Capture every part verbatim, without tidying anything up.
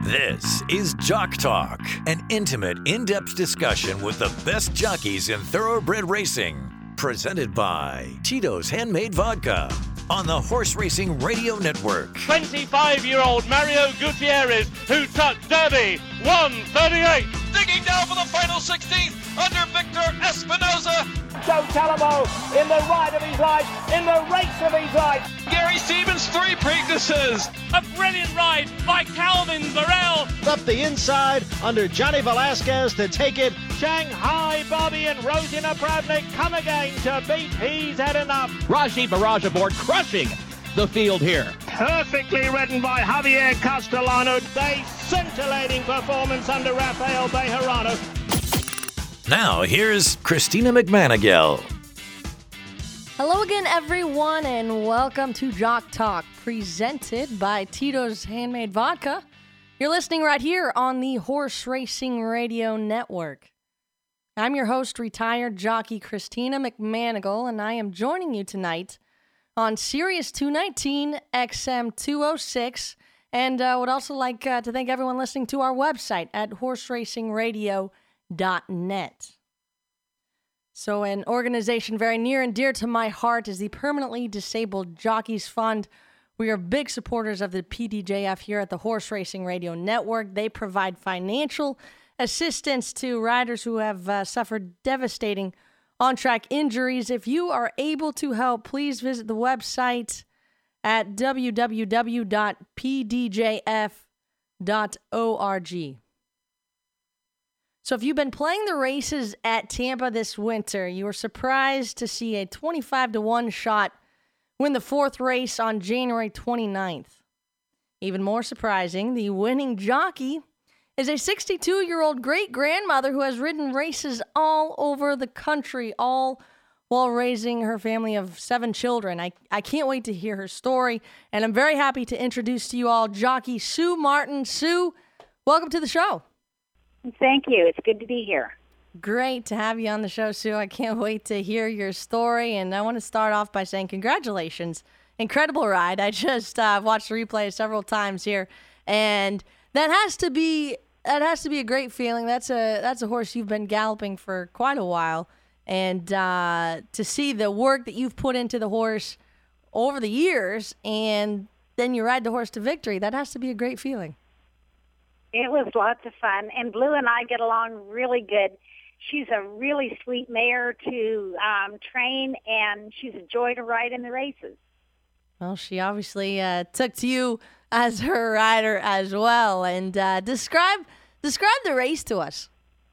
This is Jock Talk, an intimate, in-depth discussion with the best jockeys in thoroughbred racing. Presented by Tito's Handmade Vodka on the Horse Racing Radio Network. twenty-five-year-old Mario Gutierrez, who took Derby, one thirty-eight. Digging down for the final sixteenth under Victor Espinoza. Joe Talamo in the ride of his life, in the race of his life. Gary Stevens, three Preaknesses. A brilliant ride by Calvin Burrell. Up the inside under Johnny Velasquez to take it. Shanghai Bobby and Rosie Napravnik come again to beat He's Had Enough. Raji Barrage aboard, crushing the field here. Perfectly ridden by Javier Castellano. A scintillating performance under Rafael Bejarano. Now, here's Christina McManigal. Hello again, everyone, and welcome to Jock Talk, presented by Tito's Handmade Vodka. You're listening right here on the Horse Racing Radio Network. I'm your host, retired jockey Christina McManigal, and I am joining you tonight on Sirius two nineteen X M two oh six, and uh, would also like uh, to thank everyone listening to our website at horse racing radio dot net. So an organization very near and dear to my heart is the Permanently Disabled Jockeys Fund. We are big supporters of the P D J F here at the Horse Racing Radio Network. They provide financial assistance to riders who have uh, suffered devastating on-track injuries. If you are able to help, please visit the website at w w w dot p d j f dot org. So if you've been playing the races at Tampa this winter, you were surprised to see a twenty-five to one shot win the fourth race on January twenty-ninth. Even more surprising, the winning jockey is a sixty-two-year-old great-grandmother who has ridden races all over the country, all while raising her family of seven children. I, I can't wait to hear her story, and I'm very happy to introduce to you all jockey Sue Martin. Sue, welcome to the show. Thank you. It's good to be here. Great to have you on the show, Sue. I can't wait to hear your story, and I want to start off by saying congratulations. Incredible ride. I just uh, watched the replay several times here, and that has to be that has to be a great feeling. That's a that's a horse you've been galloping for quite a while, and uh, to see the work that you've put into the horse over the years, and then you ride the horse to victory, that has to be a great feeling. It was lots of fun, and Blue and I get along really good. She's a really sweet mare to um, train, and she's a joy to ride in the races. Well, she obviously uh, took to you as her rider as well. And uh, describe describe the race to us.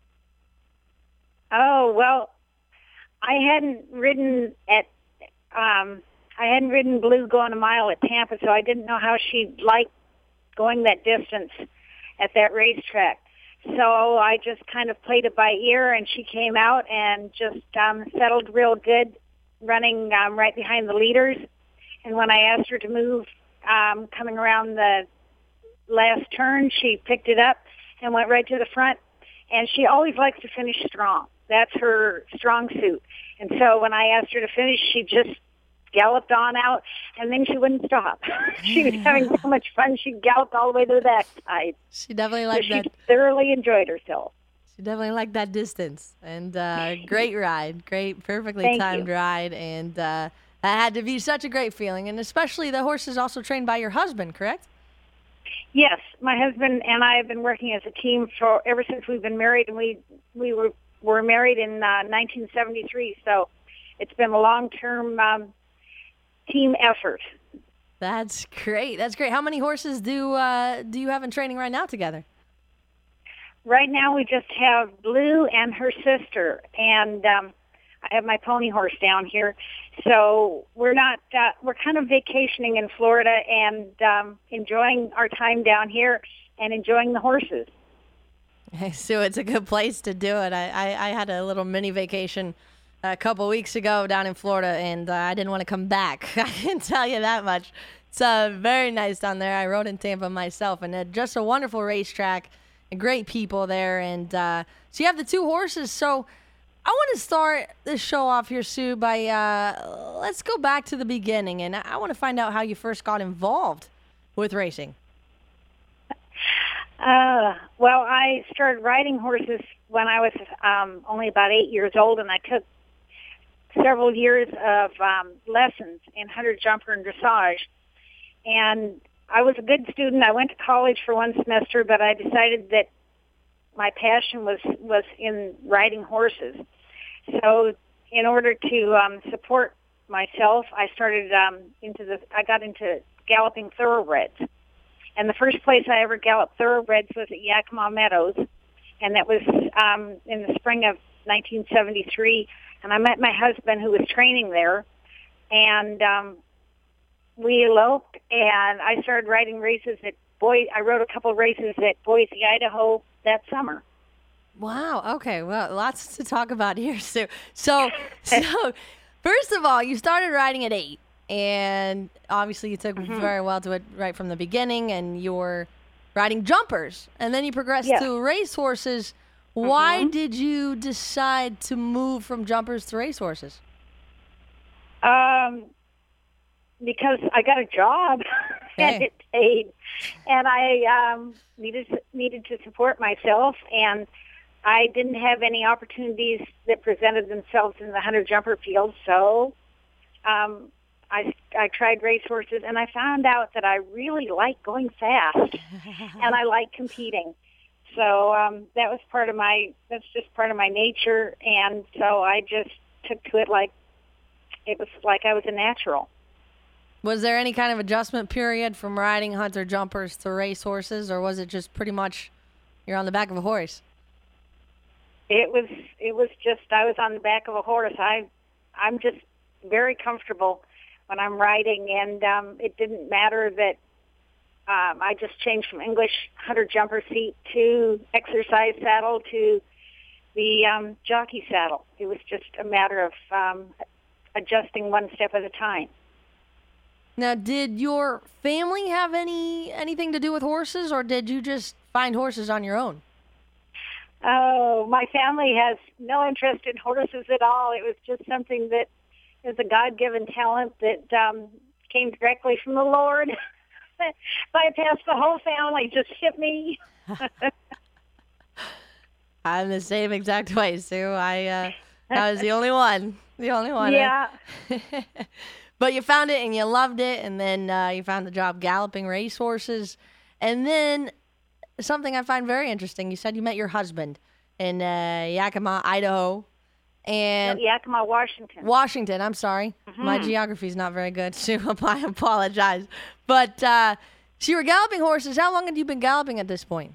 Oh, well, I hadn't ridden at um, I hadn't ridden Blue going a mile at Tampa, so I didn't know how she'd like going that distance at that racetrack. So I just kind of played it by ear, and she came out and just um, settled real good, running um, right behind the leaders. And when I asked her to move, um, coming around the last turn, she picked it up and went right to the front. And she always likes to finish strong. That's her strong suit. And so when I asked her to finish, she just galloped on out, and then she wouldn't stop. She was having so much fun, she galloped all the way to the backside. She definitely liked so that. She thoroughly enjoyed herself. She definitely liked that distance. And uh, great ride. Great, perfectly Thank timed you. ride. And uh, that had to be such a great feeling. And especially the horse is also trained by your husband, correct? Yes. My husband and I have been working as a team for ever since we've been married, and we, we were, were married in uh, nineteen seventy-three. So it's been a long-term um, team effort. That's great. That's great. How many horses do uh, do you have in training right now together? Right now we just have Blue and her sister, and um, I have my pony horse down here. So we're not, uh, we're kind of vacationing in Florida and um, enjoying our time down here and enjoying the horses. So it's a good place to do it. I, I, I had a little mini vacation a couple weeks ago down in Florida, and uh, I didn't want to come back. I can tell you that much. It's uh, very nice down there. I rode in Tampa myself, and uh, just a wonderful racetrack, and great people there. And uh, so you have the two horses. So I want to start this show off here, Sue, by uh, let's go back to the beginning, and I want to find out how you first got involved with racing. Uh, well, I started riding horses when I was um, only about eight years old, and I took several years of um, lessons in hunter jumper and dressage. And I was a good student. I went to college for one semester, but I decided that my passion was, was in riding horses. So in order to um, support myself, I started um, into the, I got into galloping thoroughbreds. And the first place I ever galloped thoroughbreds was at Yakima Meadows, and that was um, in the spring of nineteen seventy-three. And I met my husband, who was training there, and um, we eloped. And I started riding races at Boise. I rode a couple races at Boise, Idaho that summer. Wow. Okay. Well, lots to talk about here, Sue. So, so first of all, you started riding at eight. And obviously you took mm-hmm. very well to it right from the beginning, and you were riding jumpers. And then you progressed yes. to racehorses. Why mm-hmm. did you decide to move from jumpers to racehorses? Um, because I got a job okay. and it paid. And I um, needed, needed to support myself, and I didn't have any opportunities that presented themselves in the hunter jumper field, so um, I, I tried racehorses, and I found out that I really like going fast, and I like competing. So um, that was part of my, that's just part of my nature, and so I just took to it like, it was like I was a natural. Was there any kind of adjustment period from riding hunter jumpers to racehorses, or was it just pretty much you're on the back of a horse? It was, it was just, I was on the back of a horse. I, I'm just very comfortable when I'm riding, and um, it didn't matter that um, I just changed from English hunter jumper seat to exercise saddle to the um, jockey saddle. It was just a matter of um, adjusting one step at a time. Now, did your family have any anything to do with horses, or did you just find horses on your own? Oh, my family has no interest in horses at all. It was just something that is a God-given talent that um, came directly from the Lord. Bypassed the whole family, just hit me. I'm the same exact way, Sue. I, uh, I was the only one. The only one. Yeah. But you found it and you loved it, and then uh, you found the job galloping racehorses. And then something I find very interesting, you said you met your husband in uh, Yakima, Idaho. And no, Yakima, Washington. Washington, I'm sorry. Mm-hmm. My geography's not very good, Sue. I apologize. But uh, so you were galloping horses. How long had you been galloping at this point?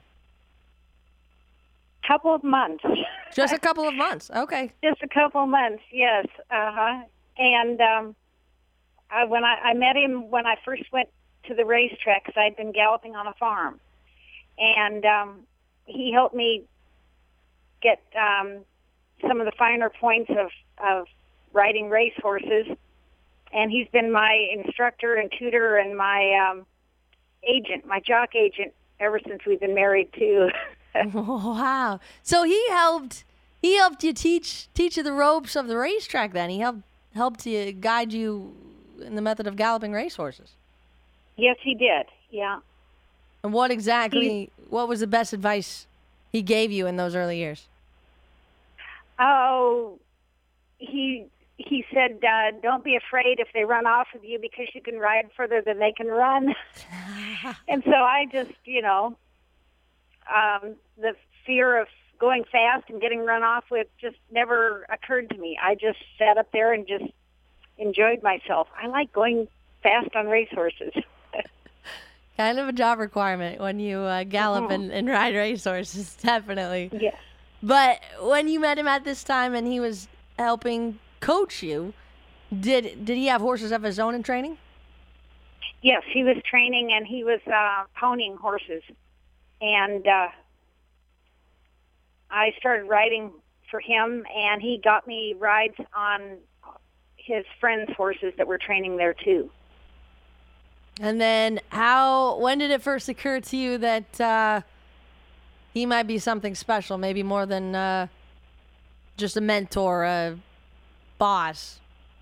Couple of months. Just a couple of months. Okay. Just a couple of months, yes. Uh-huh. And um, I, when I, I met him when I first went to the racetrack, because I'd been galloping on a farm. And um, he helped me get um, some of the finer points of, of riding racehorses. And he's been my instructor and tutor and my um, agent, my jock agent, ever since we've been married, too. Wow. So he helped he helped you teach teach you the ropes of the racetrack then. He helped helped you guide you in the method of galloping racehorses. Yes, he did. Yeah. And what exactly he, what was the best advice he gave you in those early years? Oh, he he said, uh, don't be afraid if they run off with you, because you can ride further than they can run. And so I just, you know, um, the fear of going fast and getting run off with just never occurred to me. I just sat up there and just enjoyed myself. I like going fast on racehorses. Kind of a job requirement when you uh, gallop mm-hmm. and, and ride racehorses, definitely. Yeah. But when you met him at this time and he was helping coach you, did did he have horses of his own in training? Yes, he was training, and he was uh, ponying horses. And uh, I started riding for him, and he got me rides on his friends' horses that were training there, too. And then how, when did it first occur to you that uh, he might be something special, maybe more than uh, just a mentor, a boss?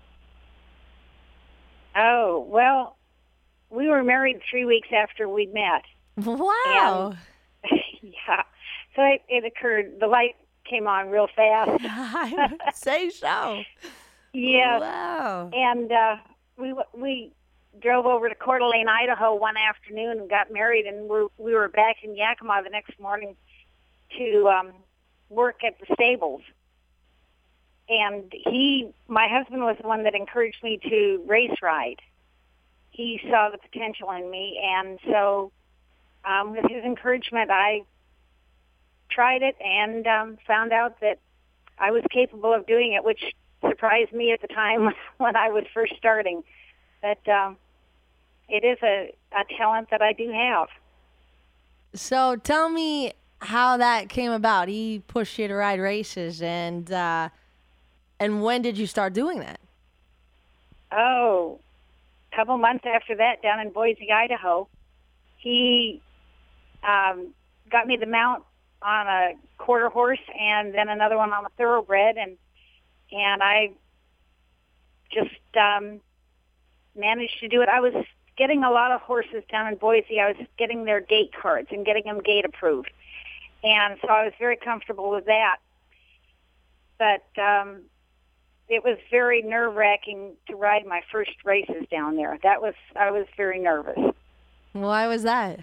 Oh, well, we were married three weeks after we met. Wow. And Yeah. So it, it occurred, the light came on real fast. I would say so. Yeah. Wow. And uh, we we drove over to Coeur d'Alene, Idaho one afternoon and got married, and we're, we were back in Yakima the next morning to um, work at the stables. And he, my husband was the one that encouraged me to race ride. He saw the potential in me, and so um, with his encouragement, I tried it and um, found out that I was capable of doing it, which surprised me at the time when I was first starting. But um, it is a, a talent that I do have. So tell me how that came about. He pushed you to ride races, and uh, and when did you start doing that? Oh, a couple months after that, down in Boise, Idaho, he um, got me the mount on a quarter horse and then another one on a thoroughbred, and and I just um, managed to do it. I was getting a lot of horses down in Boise. I was getting their gate cards and getting them gate approved, and so I was very comfortable with that. But um, it was very nerve-wracking to ride my first races down there. That was I was very nervous. Why was that?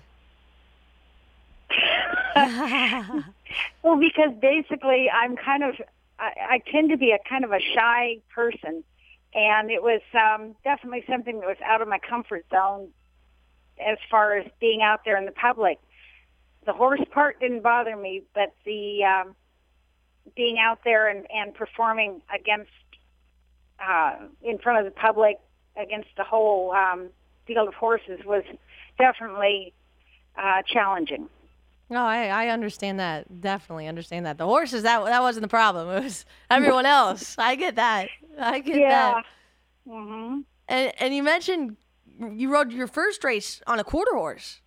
Well, because basically I'm kind of, I, I tend to be a kind of a shy person, and it was um, definitely something that was out of my comfort zone as far as being out there in the public. The horse part didn't bother me, but the um, being out there and, and performing against, uh, in front of the public, against the whole um, field of horses was definitely uh, challenging. No, I, I understand that. Definitely understand that. The horses, that that wasn't the problem. It was everyone else. I get that. I get yeah. that. Mm-hmm. And and you mentioned you rode your first race on a quarter horse.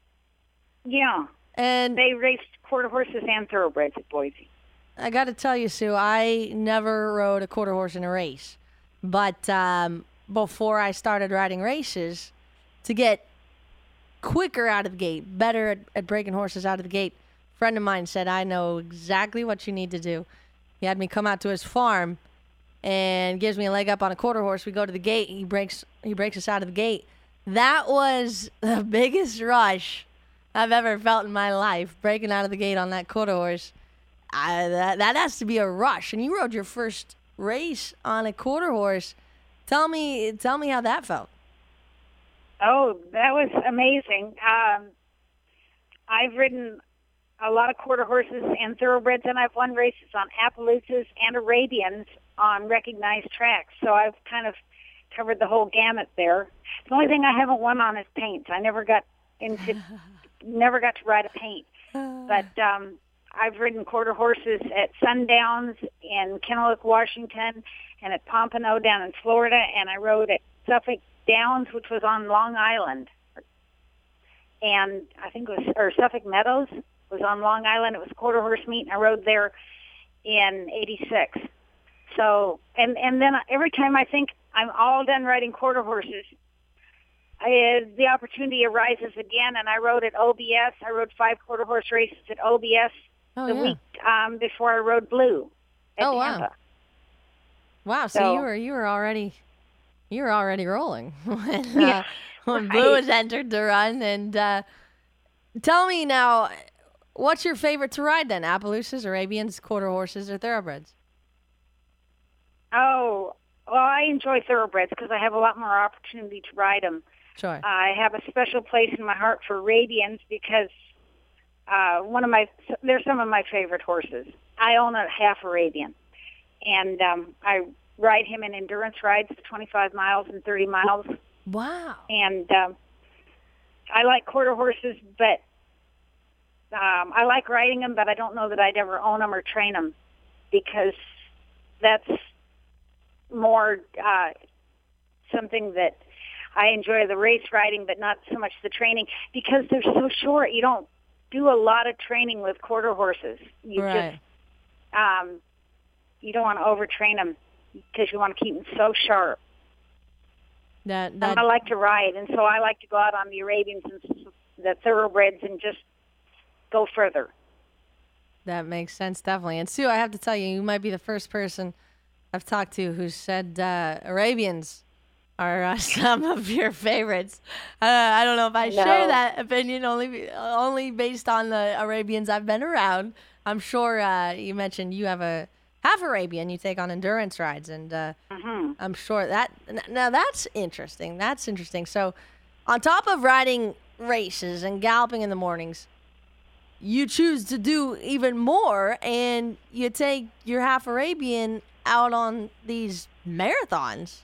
Yeah. And they raced quarter horses and thoroughbreds at Boise. I got to tell you, Sue, I never rode a quarter horse in a race. But um, before I started riding races, to get quicker out of the gate, better at, at breaking horses out of the gate, a friend of mine said, I know exactly what you need to do. He had me come out to his farm and gives me a leg up on a quarter horse. We go to the gate. He breaks he breaks us out of the gate. That was the biggest rush I've ever felt in my life, breaking out of the gate on that quarter horse. I, that, that has to be a rush. And you rode your first race on a quarter horse. Tell me, tell me how that felt. Oh, that was amazing. Um, I've ridden a lot of quarter horses and thoroughbreds, and I've won races on Appaloosas and Arabians on recognized tracks. So I've kind of covered the whole gamut there. The only thing I haven't won on is paints. I never got into, never got to ride a paint. But um, I've ridden quarter horses at Sundowns in Kennewick, Washington, and at Pompano down in Florida, and I rode at Suffolk Downs, which was on Long Island, and I think it was, or Suffolk Meadows was on Long Island. It was a quarter horse meet, and I rode there in eighty-six. So, and, and then every time I think I'm all done riding quarter horses, I, the opportunity arises again, and I rode at O B S. I rode five quarter horse races at O B S oh, the yeah. week um, before I rode Blue at oh, Tampa. Wow. Wow, so, So you were you were already you were already rolling when uh, Yeah, when right. Blue was entered to run. And uh, tell me now, what's your favorite to ride then? Appaloosas, Arabians, quarter horses, or thoroughbreds? Oh, well, I enjoy thoroughbreds because I have a lot more opportunity to ride them. Sure. I have a special place in my heart for Arabians because uh, one of my they're some of my favorite horses. I own a half Arabian, and um, I ride him in endurance rides, twenty-five miles and thirty miles. Wow. And um, I like quarter horses, but um, I like riding them, but I don't know that I'd ever own them or train them because that's more uh, something that I enjoy, the race riding, but not so much the training because they're so short. You don't do a lot of training with quarter horses. You right. just um, you don't want to overtrain them because you want to keep them so sharp. That, that And I like to ride, and so I like to go out on the Arabians and the thoroughbreds and just go further. That makes sense, definitely. And Sue, I have to tell you, you might be the first person I've talked to who said uh, Arabians are uh, some of your favorites. Uh, I don't know if I No. share that opinion, only only based on the Arabians I've been around. I'm sure uh, you mentioned you have a half Arabian. You take on endurance rides, and uh, Mm-hmm. I'm sure that now that's interesting. That's interesting. So, on top of riding races and galloping in the mornings, you choose to do even more, and you take your half Arabian out on these marathons.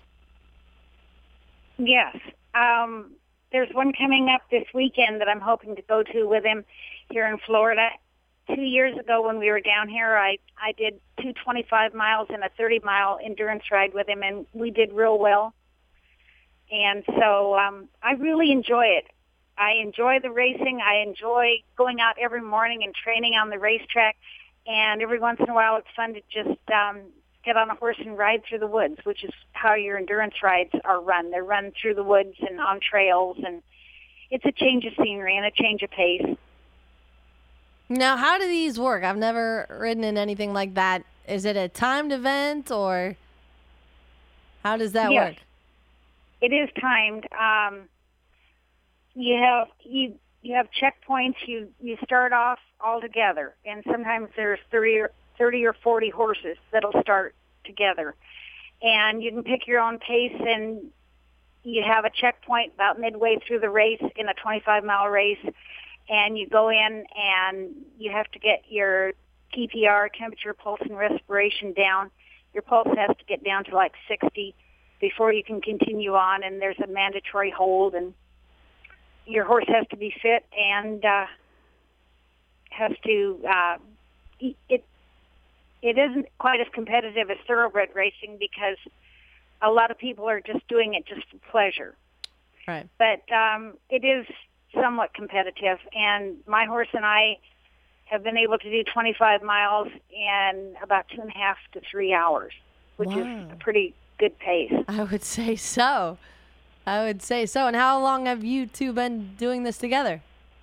Yes. Um, there's one coming up this weekend that I'm hoping to go to with him here in Florida. Two years ago when we were down here, I, I did two twenty-five miles and a thirty-mile endurance ride with him, and we did real well. And so um, I really enjoy it. I enjoy the racing. I enjoy going out every morning and training on the racetrack. And every once in a while, it's fun to just um, get on a horse and ride through the woods, which is how your endurance rides are run. They're run through the woods and on trails, and it's a change of scenery and a change of pace. Now, how do these work? I've never ridden in anything like that. Is it a timed event, or how does that Yes. work? It is timed. Um, you have you you have checkpoints. You you start off all together, and sometimes there's thirty or, thirty or forty horses that'll start together, and you can pick your own pace. And you have a checkpoint about midway through the race in a twenty-five mile race, and you go in and you have to get your T P R, temperature, pulse, and respiration down. Your pulse has to get down to like sixty before you can continue on, and there's a mandatory hold, and your horse has to be fit and uh, has to. Uh, it it isn't quite as competitive as thoroughbred racing because a lot of people are just doing it just for pleasure. Right. But um, it is somewhat competitive, and my horse and I have been able to do twenty-five miles in about two and a half to three hours, which Wow. is a pretty good pace. I would say so. I would say so. And how long have you two been doing this together?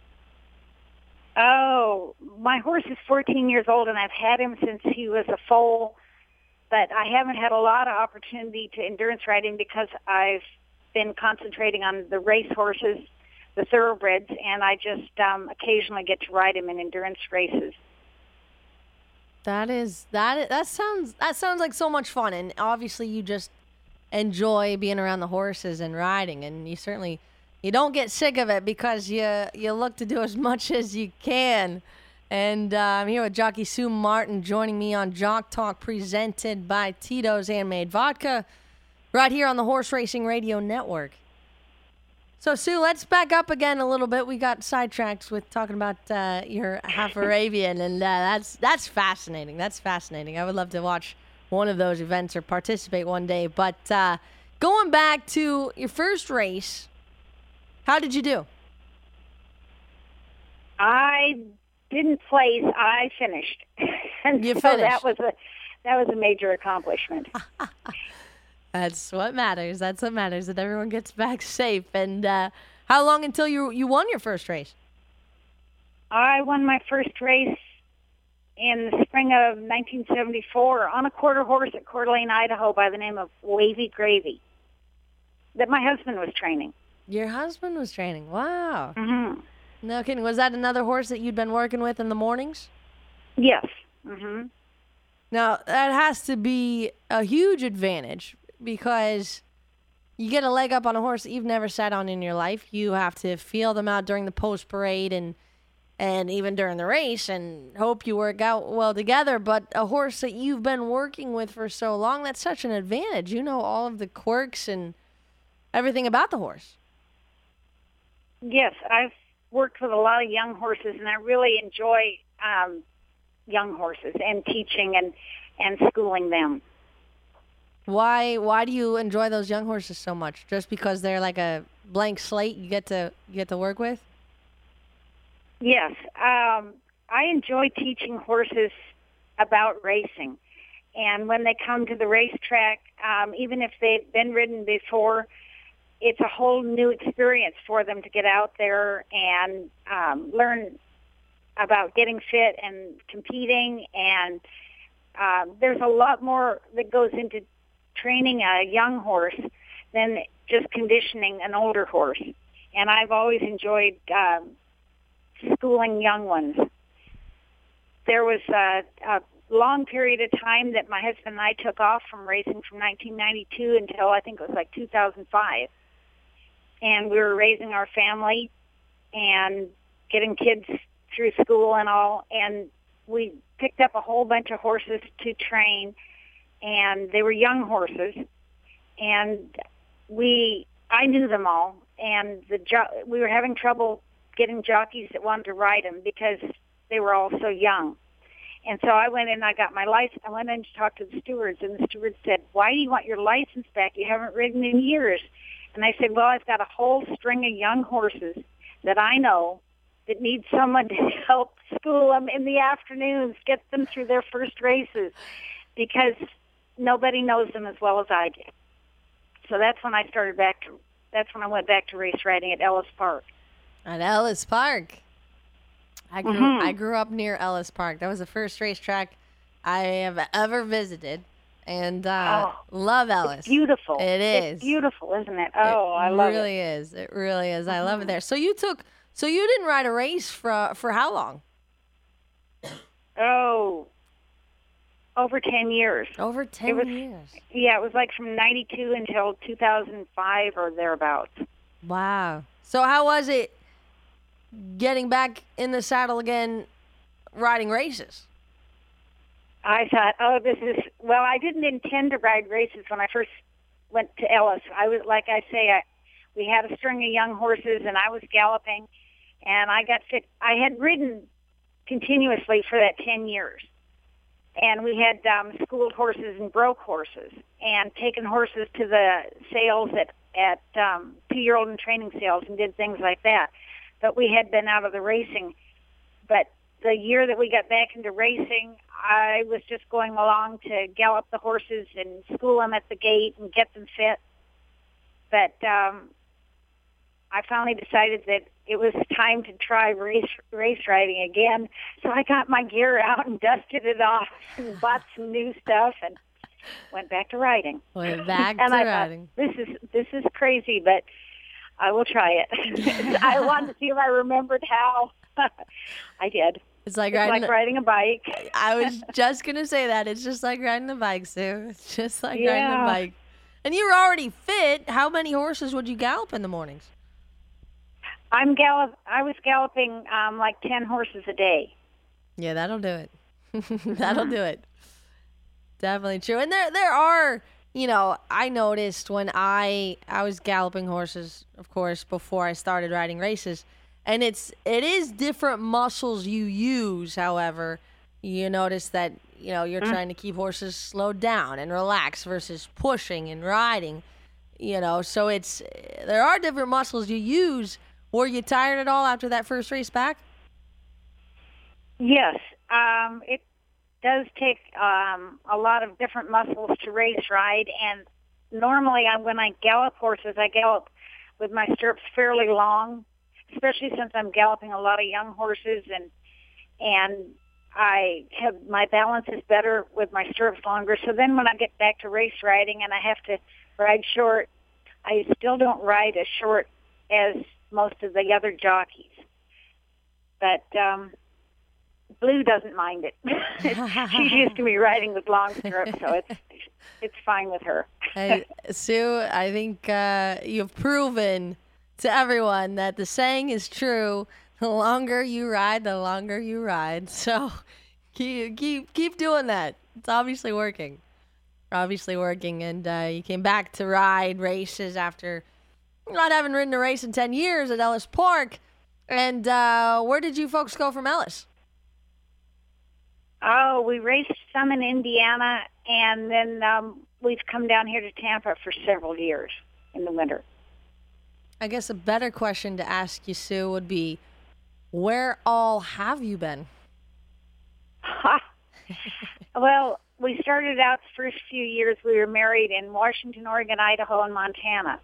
Oh, my horse is fourteen years old, and I've had him since he was a foal, but I haven't had a lot of opportunity to endurance ride him because I've been concentrating on the race horses, the thoroughbreds, and I just um, occasionally get to ride him in endurance races. That is that. That sounds that sounds like so much fun, and obviously you just enjoy being around the horses and riding, and you certainly you don't get sick of it because you you look to do as much as you can. And uh, I'm here with jockey Sue Martin, joining me on Jock Talk, presented by Tito's Handmade Vodka, right here on the Horse Racing Radio Network. So, Sue, let's back up again a little bit. We got sidetracked with talking about uh, your half Arabian, and uh, that's that's fascinating. That's fascinating. I would love to watch one of those events or participate one day. But uh, going back to your first race, how did you do? I didn't place. I finished. and You so finished. That was a that was a major accomplishment. That's what matters. That's what matters, that everyone gets back safe. And uh, how long until you you won your first race? I won my first race in the spring of nineteen seventy-four on a quarter horse at Coeur d'Alene, Idaho, by the name of Wavy Gravy, that my husband was training. Your husband was training. Wow. Mm-hmm. No kidding. Was that another horse that you'd been working with in the mornings? Yes. Mm-hmm. Now, that has to be a huge advantage because you get a leg up on a horse that you've never sat on in your life. You have to feel them out during the post parade and and even during the race and hope you work out well together. But a horse that you've been working with for so long, that's such an advantage. You know all of the quirks and everything about the horse. Yes, I've worked with a lot of young horses, and I really enjoy um, young horses and teaching and, and schooling them. Why why do you enjoy those young horses so much? Just because they're like a blank slate you get to you get to work with? Yes, um, I enjoy teaching horses about racing, and when they come to the racetrack, um, even if they've been ridden before, it's a whole new experience for them to get out there and um, learn about getting fit and competing, and uh, there's a lot more that goes into training a young horse than just conditioning an older horse. And I've always enjoyed um, schooling young ones. There was a, a long period of time that my husband and I took off from racing from nineteen ninety-two until I think it was like two thousand five. And we were raising our family and getting kids through school and all. And we picked up a whole bunch of horses to train, and they were young horses. And we, I knew them all, and the jo- we were having trouble getting jockeys that wanted to ride them because they were all so young. And so I went in and I got my license. I went in to talk to the stewards, and the steward said, "Why do you want your license back? You haven't ridden in years." And I said, "Well, I've got a whole string of young horses that I know that need someone to help school them in the afternoons, get them through their first races, because nobody knows them as well as I do." So that's when I started back to, that's when I went back to race riding at Ellis Park. At Ellis Park. I grew, mm-hmm. I grew up near Ellis Park. That was the first racetrack I have ever visited, and uh, oh, love Ellis. It's beautiful. It is. It's beautiful, isn't it? Oh, it I love it. It really is. It really is. Mm-hmm. I love it there. So you took, so you didn't ride a race for for how long? Oh, over ten years. Over ten was, years. Yeah, it was like from ninety-two until two thousand five or thereabouts. Wow. So how was it getting back in the saddle again, riding races? I thought, oh, this is, well, I didn't intend to ride races when I first went to Ellis. I was, like I say, I, we had a string of young horses, and I was galloping, and I got fit. I had ridden continuously for that ten years. And we had um, schooled horses and broke horses, and taken horses to the sales at, at um, two-year-old and training sales, and did things like that. But we had been out of the racing. But the year that we got back into racing, I was just going along to gallop the horses and school them at the gate and get them fit. But um, I finally decided that it was time to try race race riding again. So I got my gear out and dusted it off and bought some new stuff and went back to riding. Went back and to I riding. Thought, this is this is crazy, but I will try it. I wanted to see if I remembered how. I did. It's like, it's riding, like riding a bike. I was just going to say that. It's just like riding a bike, Sue. It's just like yeah. riding a bike. And you were already fit. How many horses would you gallop in the mornings? I'm gallop. I was galloping um, like ten horses a day. Yeah, that'll do it. That'll do it. Definitely true. And there, there are... You know, I noticed when I I was galloping horses, of course, before I started riding races, and it's it is different muscles you use. However, you notice that you know you're mm. trying to keep horses slowed down and relaxed versus pushing and riding. You know, so it's there are different muscles you use. Were you tired at all after that first race back? Yes, um, it. does take um, a lot of different muscles to race ride, and normally I, when I gallop horses, I gallop with my stirrups fairly long, especially since I'm galloping a lot of young horses, and and I have my balance is better with my stirrups longer. So then when I get back to race riding and I have to ride short, I still don't ride as short as most of the other jockeys, but um, Blue doesn't mind it. She's used to me riding with long stirrups, so it's it's fine with her. Hey, Sue, I think uh, you've proven to everyone that the saying is true: the longer you ride, the longer you ride. So keep keep keep doing that. It's obviously working. Obviously working, and uh, you came back to ride races after not having ridden a race in ten years at Ellis Park. And uh, where did you folks go from Ellis? Oh, we raced some in Indiana, and then um, we've come down here to Tampa for several years in the winter. I guess a better question to ask you, Sue, would be, where all have you been? Well, we started out the first few years, we were married in Washington, Oregon, Idaho, and Montana.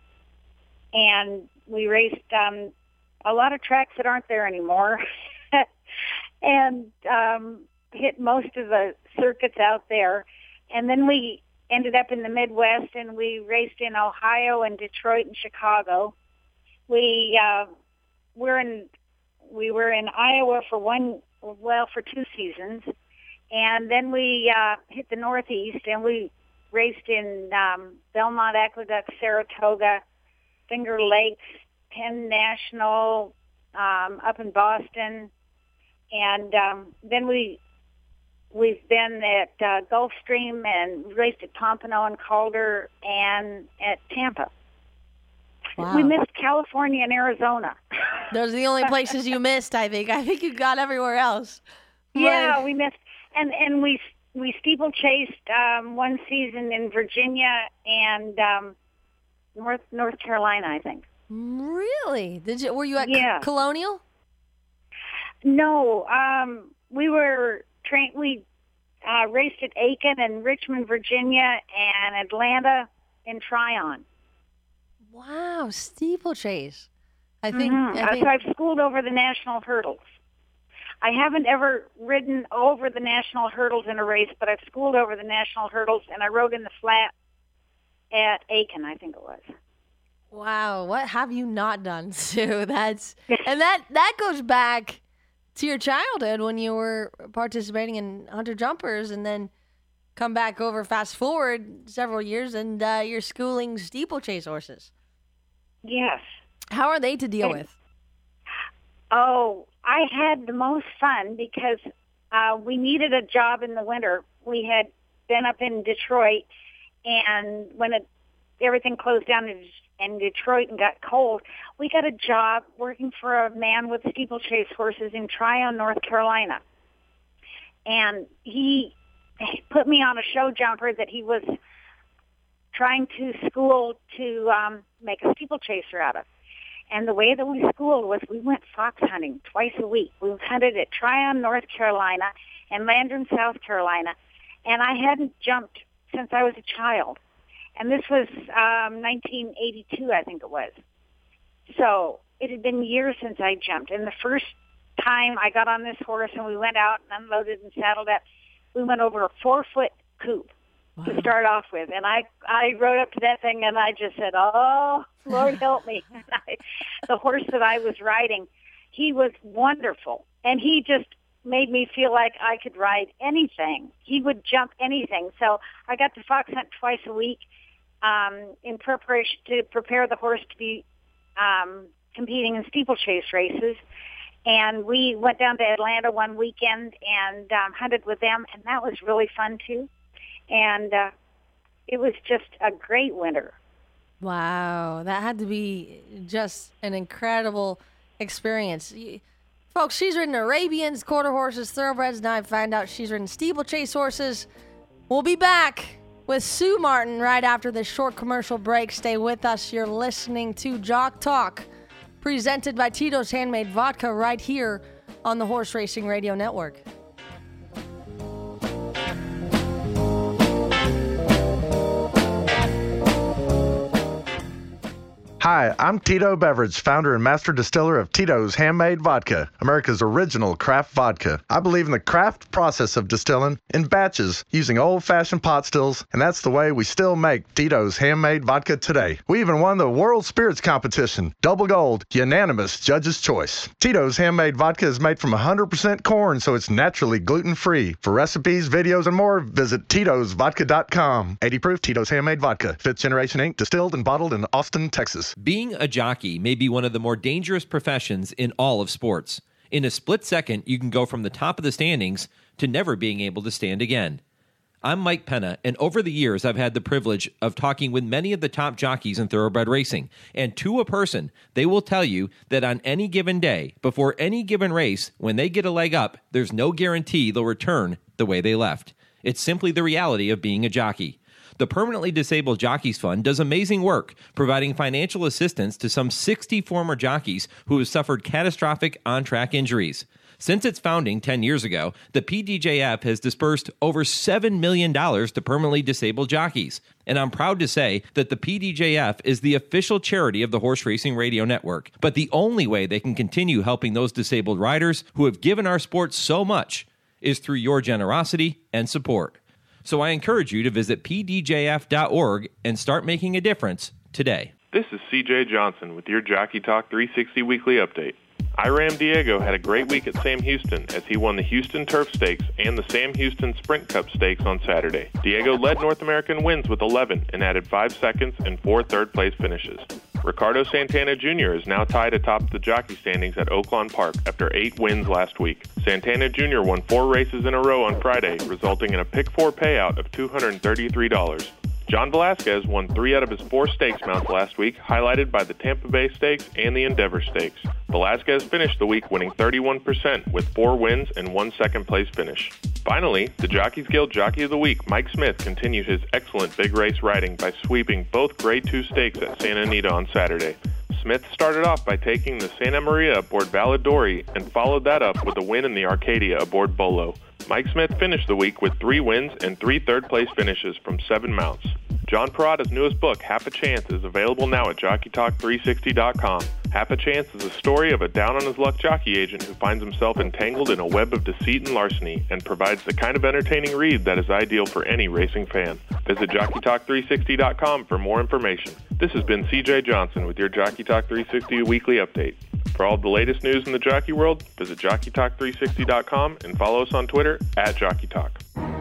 And we raced um, a lot of tracks that aren't there anymore. and um, hit most of the circuits out there. And then we ended up in the Midwest, and we raced in Ohio and Detroit and Chicago. We uh, were in we were in Iowa for one, well, for two seasons, and then we uh, hit the Northeast, and we raced in um, Belmont Aqueduct, Saratoga, Finger Lakes, Penn National, um, up in Boston, and um, then we we've been at uh, Gulfstream and raced at Pompano and Calder and at Tampa. Wow. We missed California and Arizona. Those are the only places you missed, I think. I think you got everywhere else. Yeah, we missed, and and we we steeplechased um, one season in Virginia and um, North North Carolina, I think. Really? Did you? Were you at Yeah. C- Colonial? No, um, we were trained. We uh, raced at Aiken and Richmond, Virginia, and Atlanta in Tryon. Wow, steeplechase. I think. Mhm. I think So I've schooled over the national hurdles. I haven't ever ridden over the national hurdles in a race, but I've schooled over the national hurdles, and I rode in the flat at Aiken, I think it was. wow, what have you not done, Sue? That's and that that goes back to your childhood when you were participating in hunter jumpers, and then come back over, fast forward several years, and uh, you're schooling steeplechase horses. Yes. How are they to deal And- with? Oh, I had the most fun because uh, we needed a job in the winter. We had been up in Detroit, and when it, everything closed down in, in Detroit and got cold, we got a job working for a man with steeplechase horses in Tryon, North Carolina. And he put me on a show jumper that he was trying to school to um, make a steeplechaser out of. And the way that we schooled was we went fox hunting twice a week. We hunted at Tryon, North Carolina, and Landrum, South Carolina. And I hadn't jumped since I was a child. And this was um, nineteen eighty-two, I think it was. So it had been years since I jumped. And the first time I got on this horse and we went out and unloaded and saddled up, we went over a four-foot coop. Wow. To start off with. And I, I rode up to that thing and I just said, oh, Lord help me. And I, the horse that I was riding, he was wonderful. And he just made me feel like I could ride anything. He would jump anything. So I got to fox hunt twice a week um, in preparation to prepare the horse to be um, competing in steeplechase races. And we went down to Atlanta one weekend and um, hunted with them, and that was really fun too. And uh, it was just a great winter. Wow, that had to be just an incredible experience. Folks, she's ridden Arabians, quarter horses, thoroughbreds. Now I find out she's ridden steeplechase horses. We'll be back with Sue Martin right after this short commercial break. Stay with us. You're listening to Jock Talk, presented by Tito's Handmade Vodka right here on the Horse Racing Radio Network. Hi, I'm Tito Beverage, founder and master distiller of Tito's Handmade Vodka, America's original craft vodka. I believe in the craft process of distilling in batches using old-fashioned pot stills, and that's the way we still make Tito's Handmade Vodka today. We even won the World Spirits Competition, double gold, unanimous judge's choice. Tito's Handmade Vodka is made from one hundred percent corn, so it's naturally gluten-free. For recipes, videos, and more, visit Titos Vodka dot com. eighty proof Tito's Handmade Vodka, fifth Generation Incorporated, distilled and bottled in Austin, Texas. Being a jockey may be one of the more dangerous professions in all of sports. In a split second, you can go from the top of the standings to never being able to stand again. I'm Mike Penna, and over the years, I've had the privilege of talking with many of the top jockeys in thoroughbred racing. And to a person, they will tell you that on any given day, before any given race, when they get a leg up, there's no guarantee they'll return the way they left. It's simply the reality of being a jockey. The Permanently Disabled Jockeys Fund does amazing work, providing financial assistance to some sixty former jockeys who have suffered catastrophic on-track injuries. Since its founding ten years ago, the P D J F has dispersed over seven million dollars to permanently disabled jockeys. And I'm proud to say that the P D J F is the official charity of the Horse Racing Radio Network. But the only way they can continue helping those disabled riders who have given our sport so much is through your generosity and support. So I encourage you to visit p d j f dot org and start making a difference today. This is C J Johnson with your Jockey Talk three sixty Weekly Update. Iram Diego had a great week at Sam Houston as he won the Houston Turf Stakes and the Sam Houston Sprint Cup Stakes on Saturday. Diego led North American wins with eleven and added five seconds and four third-place finishes. Ricardo Santana Junior is now tied atop the jockey standings at Oaklawn Park after eight wins last week. Santana Junior won four races in a row on Friday, resulting in a pick four payout of two hundred thirty-three dollars. John Velasquez won three out of his four stakes mounts last week, highlighted by the Tampa Bay Stakes and the Endeavor Stakes. Velasquez finished the week winning thirty-one percent with four wins and one second-place finish. Finally, the Jockeys Guild Jockey of the Week, Mike Smith, continued his excellent big race riding by sweeping both Grade two stakes at Santa Anita on Saturday. Smith started off by taking the Santa Maria aboard Valladolid and followed that up with a win in the Arcadia aboard Bolo. Mike Smith finished the week with three wins and three third-place finishes from seven mounts. John Parada's newest book, Half a Chance, is available now at jockey talk three sixty dot com. Half a Chance is a story of a down-on-his-luck jockey agent who finds himself entangled in a web of deceit and larceny and provides the kind of entertaining read that is ideal for any racing fan. Visit jockey talk three sixty dot com for more information. This has been C J Johnson with your Jockey Talk three sixty Weekly Update. For all the latest news in the jockey world, visit jockey talk three sixty dot com and follow us on Twitter at Jockey Talk.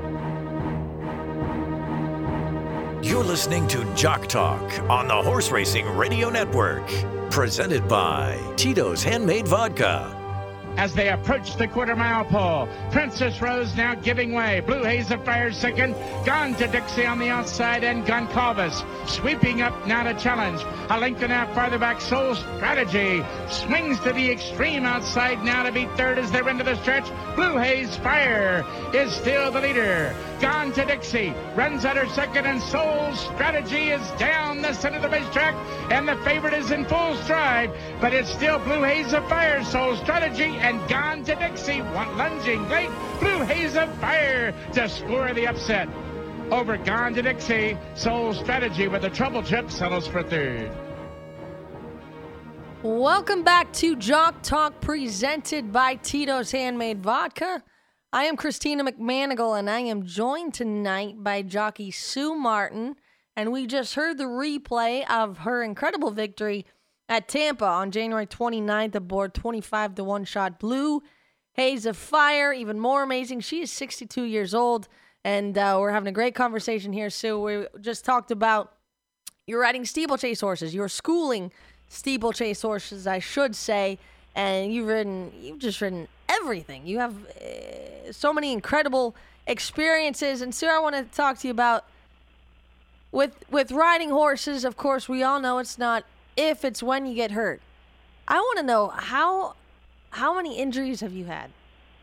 You're listening to Jock Talk on the Horse Racing Radio Network. Presented by Tito's Handmade Vodka. As they approach the quarter-mile pole, Princess Rose now giving way. Blue Haze of Fire second. Gone to Dixie on the outside, and Goncalves sweeping up now to challenge. A length and a half farther back, Soul Strategy swings to the extreme outside now to be third as they're into the stretch. Blue Haze Fire is still the leader. Gone to Dixie runs at her second, and Soul Strategy is down the center of the racetrack, and the favorite is in full stride, but it's still Blue Haze of Fire, Soul Strategy, and Gone to Dixie. One lunging late, Blue Haze of Fire to score the upset over Gone to Dixie. Soul Strategy with a trouble trip settles for third. Welcome back to Jock Talk, presented by Tito's Handmade Vodka. I am Christina McManigal, and I am joined tonight by jockey Sue Martin, and we just heard the replay of her incredible victory at Tampa on January twenty-ninth aboard twenty-five to one shot Blue Haze of Fire. Even more amazing, she is sixty-two years old, and uh, we're having a great conversation here, Sue. We just talked about you're riding steeplechase horses, you're schooling steeplechase horses, I should say, and you've ridden, you've just ridden everything. You have uh, so many incredible experiences, and Sue, I want to talk to you about with with riding horses. Of course, we all know it's not if, it's when you get hurt. I want to know how how many injuries have you had?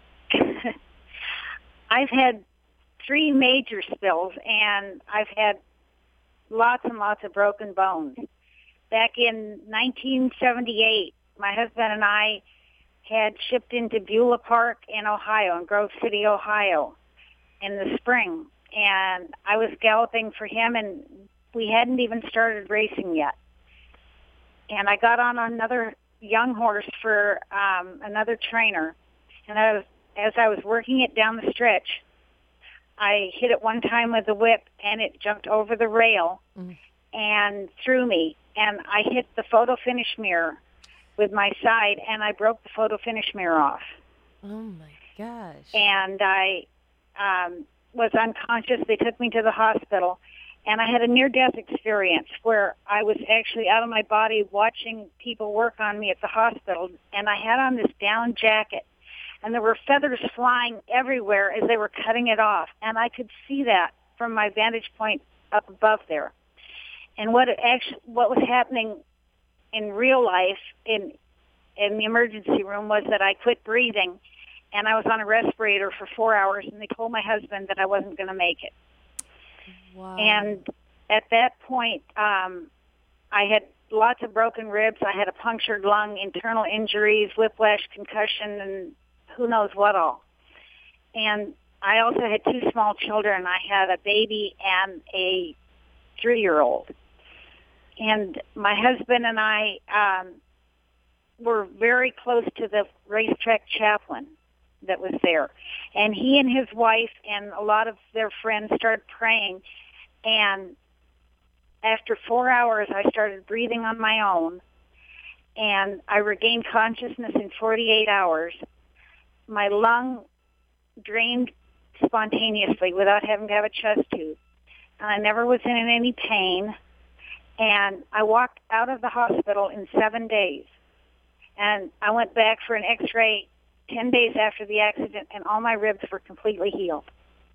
I've had three major spills, and I've had lots and lots of broken bones. Back in nineteen seventy-eight, my husband and I had shipped into Beulah Park in Ohio, in Grove City, Ohio, in the spring. And I was galloping for him, and we hadn't even started racing yet. And I got on another young horse for um, another trainer. And I was, as I was working it down the stretch, I hit it one time with the whip, and it jumped over the rail mm. and threw me. And I hit the photo finish mirror with my side, and I broke the photo finish mirror off. Oh, my gosh. And I um, was unconscious. They took me to the hospital, and I had a near-death experience where I was actually out of my body watching people work on me at the hospital, and I had on this down jacket, and there were feathers flying everywhere as they were cutting it off, and I could see that from my vantage point up above there. And what it actually, what was happening in real life in in the emergency room was that I quit breathing, and I was on a respirator for four hours, and they told my husband that I wasn't going to make it. Wow. And at that point, um, I had lots of broken ribs. I had a punctured lung, internal injuries, whiplash, concussion, and who knows what all. And I also had two small children. I had a baby and a three-year-old. And my husband and I um, were very close to the racetrack chaplain that was there. And he and his wife and a lot of their friends started praying. And after four hours, I started breathing on my own. And I regained consciousness in forty-eight hours. My lung drained spontaneously without having to have a chest tube. And I never was in any pain. And I walked out of the hospital in seven days. And I went back for an x-ray ten days after the accident, and all my ribs were completely healed.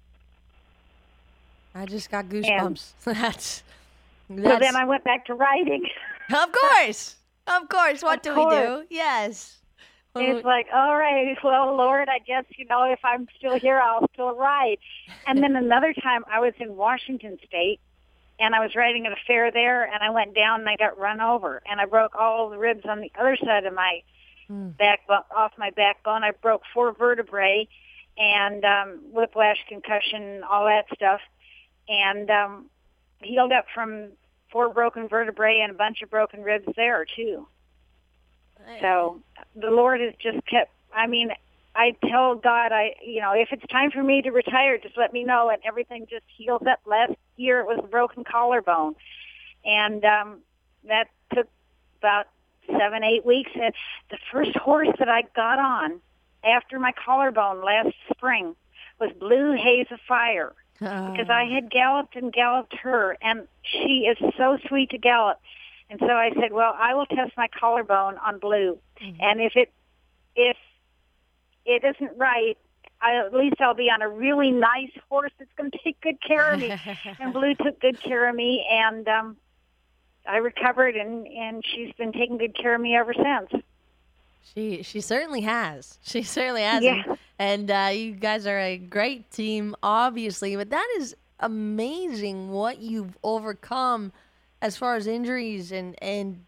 I just got goosebumps. that's, that's... So then I went back to riding. Of course. Of course. What of do course. we do? Yes. It's like, all right, well, Lord, I guess, you know, if I'm still here, I'll still ride. And then another time I was in Washington State, and I was riding at a fair there, and I went down and I got run over, and I broke all the ribs on the other side of my mm. backbone, off my backbone. I broke four vertebrae and um, whiplash, concussion, all that stuff, and um, healed up from four broken vertebrae and a bunch of broken ribs there, too. So the Lord has just kept, I mean, I tell God, I, you know, if it's time for me to retire, just let me know, and everything just heals up. Last year it was a broken collarbone, and um, that took about seven, eight weeks. And the first horse that I got on after my collarbone last spring was Blue Haze of Fire, oh. because I had galloped and galloped her, and she is so sweet to gallop. And so I said, well, I will test my collarbone on Blue. Mm-hmm. And if it if it isn't right, I, at least I'll be on a really nice horse that's going to take good care of me. And Blue took good care of me, and um, I recovered, and, and she's been taking good care of me ever since. She she certainly has. She certainly has. Yeah. And, and uh, you guys are a great team, obviously. But that is amazing what you've overcome as far as injuries, and, and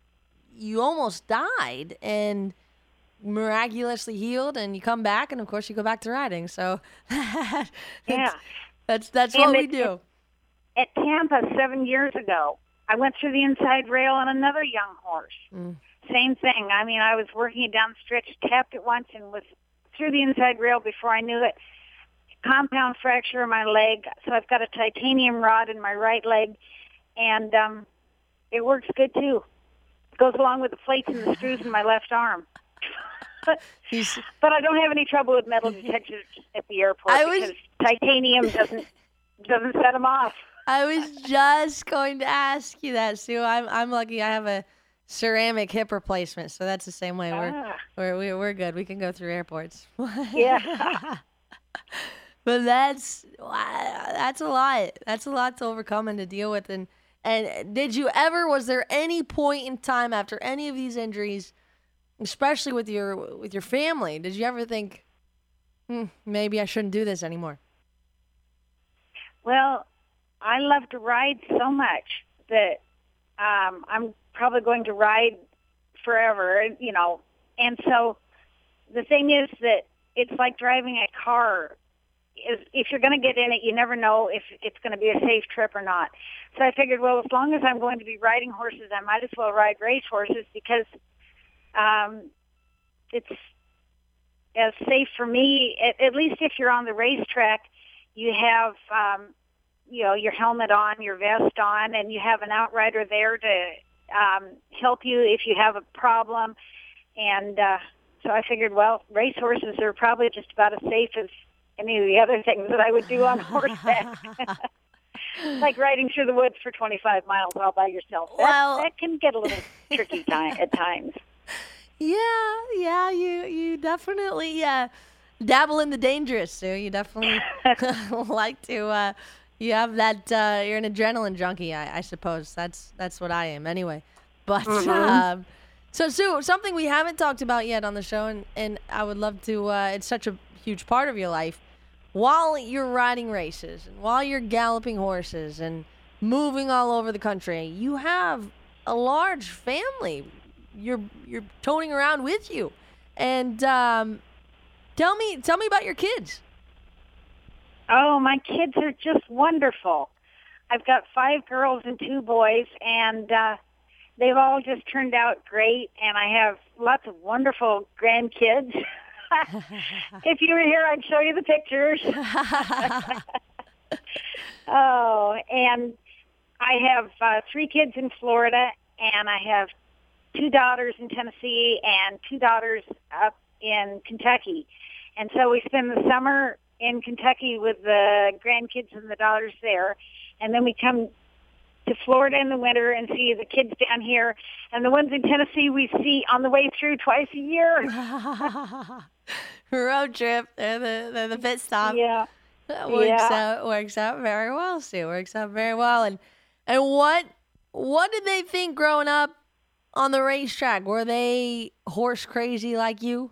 you almost died and miraculously healed, and you come back, and of course you go back to riding. So that's, yeah, that's that's and what at, we do. At Tampa seven years ago, I went through the inside rail on another young horse. Mm. Same thing. I mean, I was working it down the stretch, tapped it once, and was through the inside rail before I knew it. Compound fracture in my leg, so I've got a titanium rod in my right leg. And um, it works good, too. It goes along with the plates and the screws in my left arm. but, but I don't have any trouble with metal detectors at the airport I because was... titanium doesn't doesn't set them off. I was just going to ask you that, Sue. I'm I'm lucky. I have a ceramic hip replacement, so that's the same way. Ah. We're we're we're good. We can go through airports. Yeah. But that's that's a lot. That's a lot to overcome and to deal with. And and did you ever? Was there any point in time after any of these injuries, especially with your with your family, did you ever think, hmm, maybe I shouldn't do this anymore? Well, I love to ride so much that um, I'm probably going to ride forever. You know, and so the thing is that it's like driving a car. If you're going to get in it, you never know if it's going to be a safe trip or not. So I figured, well, as long as I'm going to be riding horses, I might as well ride race horses because um, it's as safe for me. At, at least if you're on the racetrack, you have, um, you know, your helmet on, your vest on, and you have an outrider there to um, help you if you have a problem. And uh, so I figured, well, race horses are probably just about as safe as any of the other things that I would do on horseback. Like riding through the woods for twenty-five miles all by yourself. That, well, that can get a little tricky time at times. Yeah, yeah, you you definitely uh, dabble in the dangerous, Sue. You definitely like to. Uh, you have that. Uh, you're an adrenaline junkie, I, I suppose. That's that's what I am, anyway. But mm-hmm. um, so, Sue, something we haven't talked about yet on the show, and, and I would love to. Uh, it's such a huge part of your life. While you're riding races and while you're galloping horses and moving all over the country, you have a large family you're you're toting around with you. And um, tell me, tell me about your kids. Oh, my kids are just wonderful. I've got five girls and two boys, and uh, they've all just turned out great, and I have lots of wonderful grandkids. If you were here, I'd show you the pictures. Oh, and I have uh, three kids in Florida, and I have two daughters in Tennessee and two daughters up in Kentucky. And so we spend the summer in Kentucky with the grandkids and the daughters there. And then we come to Florida in the winter and see the kids down here. And the ones in Tennessee we see on the way through twice a year. Road trip. They're the, they're the pit stop. Yeah. That works yeah. out works out very well, Sue. Works out very well. And and what what did they think growing up on the racetrack? Were they horse crazy like you?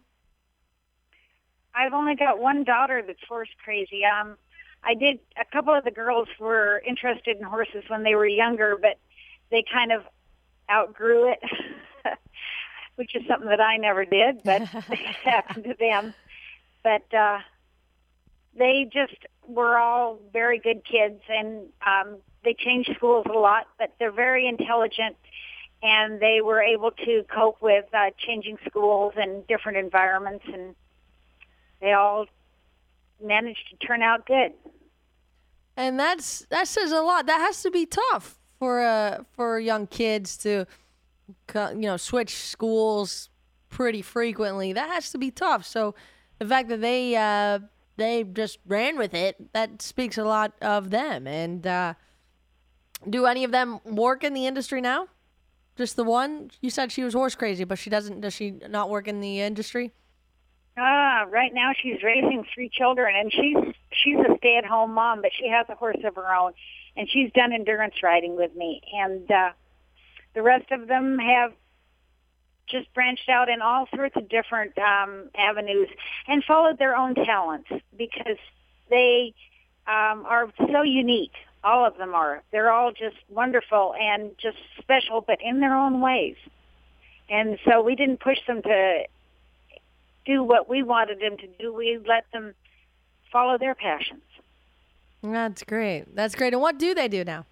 I've only got one daughter that's horse crazy. Um, I did a couple of the girls were interested in horses when they were younger, but they kind of outgrew it, which is something that I never did, but it happened to them. But uh, they just were all very good kids, and um, they changed schools a lot, but they're very intelligent, and they were able to cope with uh, changing schools and different environments, and they all managed to turn out good. And that's that says a lot. That has to be tough for uh, for young kids to, you know, switch schools pretty frequently. That has to be tough. So the fact that they uh, they just ran with it, that speaks a lot of them. And uh, do any of them work in the industry now? Just the one? You said she was horse crazy, but she doesn't. Does she not work in the industry? Ah, right now she's raising three children, and she's she's a stay-at-home mom, but she has a horse of her own, and she's done endurance riding with me. And uh, the rest of them have just branched out in all sorts of different um, avenues and followed their own talents because they um, are so unique. All of them are. They're all just wonderful and just special, but in their own ways. And so we didn't push them to do what we wanted them to do. We let them follow their passions. That's great. That's great. And what do they do now?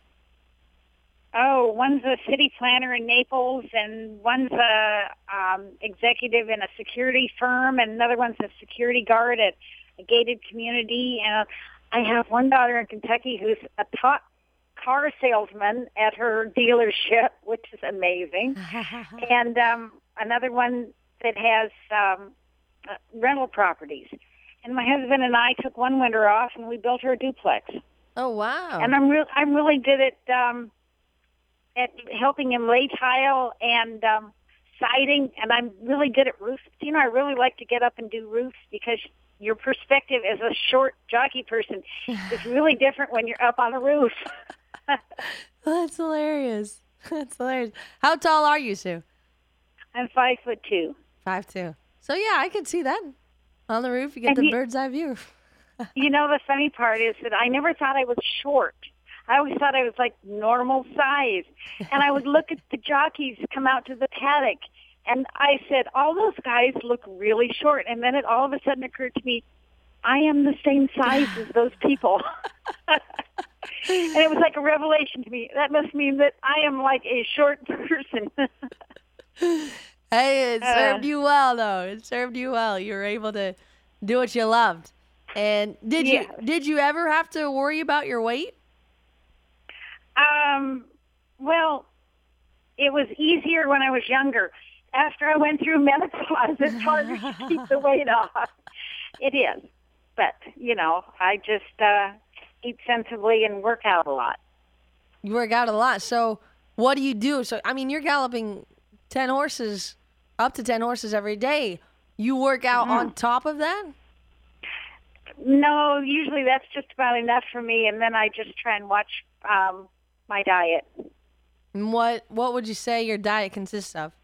Oh, one's a city planner in Naples, and one's a um, executive in a security firm, and another one's a security guard at a gated community. And I have one daughter in Kentucky who's a top car salesman at her dealership, which is amazing. And um, another one that has um, uh, rental properties. And my husband and I took one winter off, and we built her a duplex. Oh, wow. And I'm, re- I'm really good at um, at helping him lay tile and um, siding, and I'm really good at roofs. You know, I really like to get up and do roofs because your perspective as a short jockey person is really different when you're up on a roof. That's hilarious. That's hilarious. How tall are you, Sue? I'm five foot two. Five two. So yeah, I can see that on the roof. You get And the you- bird's eye view. You know, the funny part is that I never thought I was short. I always thought I was like normal size. And I would look at the jockeys come out to the paddock, and I said, all those guys look really short. And then it all of a sudden occurred to me, I am the same size as those people. And it was like a revelation to me. That must mean that I am like a short person. Hey, it Uh. served you well, though. It served you well. You were able to do what you loved. And did Yeah. you did you ever have to worry about your weight? Um, well, it was easier when I was younger. After I went through menopause, it's harder to keep the weight off. It is. But, you know, I just uh, eat sensibly and work out a lot. You work out a lot. So what do you do? So, I mean, you're galloping ten horses, up to ten horses every day. You work out Mhm. on top of that? No, usually that's just about enough for me, and then I just try and watch um, my diet. And what what would you say your diet consists of?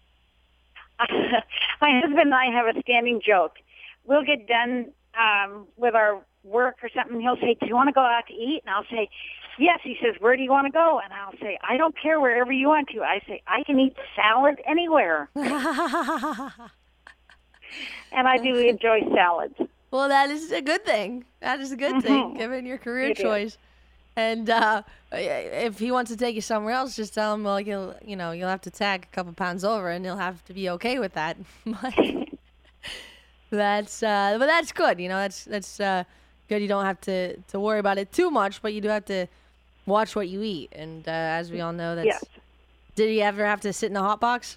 My husband and I have a standing joke. We'll get done um, with our work or something. He'll say, do you want to go out to eat? And I'll say, yes. He says, where do you want to go? And I'll say, I don't care, wherever you want to. I say, I can eat salad anywhere. And I do enjoy salads. Well, that is a good thing. That is a good Mm-hmm. thing, given your career It choice. Is. And uh, if he wants to take you somewhere else, just tell him, well, you'll, you know, you'll have to tag a couple pounds over, and he'll have to be okay with that. But that's, uh, but that's good. You know, that's that's uh, good. You don't have to, to worry about it too much, but you do have to watch what you eat. And uh, as we all know, that's. Yes. Did you ever have to sit in a hot box?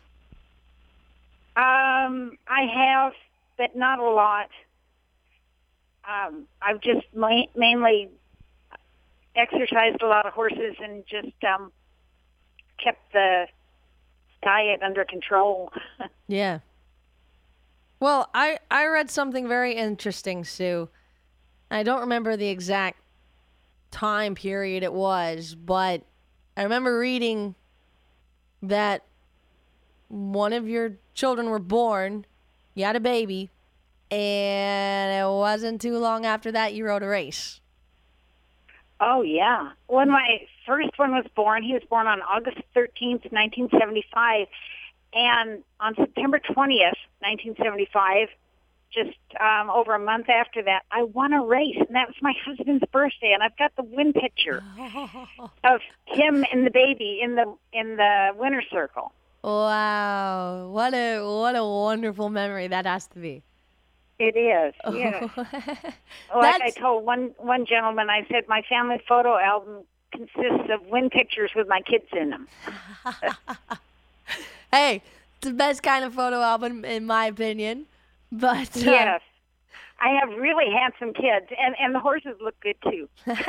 Um, I have, but not a lot. Um, I've just ma- mainly exercised a lot of horses and just um, kept the diet under control. Yeah. Well, I, I read something very interesting, Sue. I don't remember the exact time period it was, but I remember reading that one of your children were born, you had a baby, and it wasn't too long after that you rode a race. Oh, yeah. When my first one was born, he was born on August thirteenth, nineteen seventy-five. And on September twentieth, nineteen seventy-five, just um, over a month after that, I won a race. And that was my husband's birthday. And I've got the win picture of him and the baby in the in the winner's circle. Wow. What a, what a wonderful memory that has to be. It is, yeah. Like I told one one gentleman, I said, my family photo album consists of win pictures with my kids in them. Hey, it's the best kind of photo album, in my opinion. But uh, yes, I have really handsome kids, and, and the horses look good, too.